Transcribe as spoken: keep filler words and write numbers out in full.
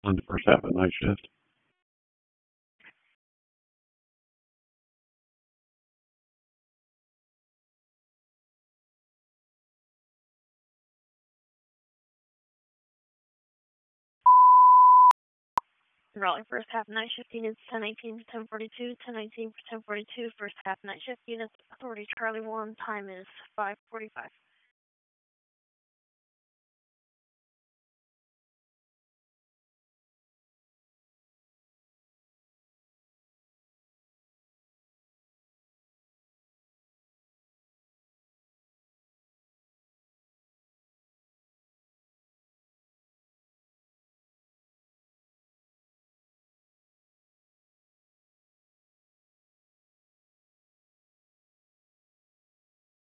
on the first half of night shift. Raleigh first half night shift units ten eighteen to ten forty-two, ten nineteen for ten forty-two, first half night shift units, Authority Charlie one, time is five forty-five.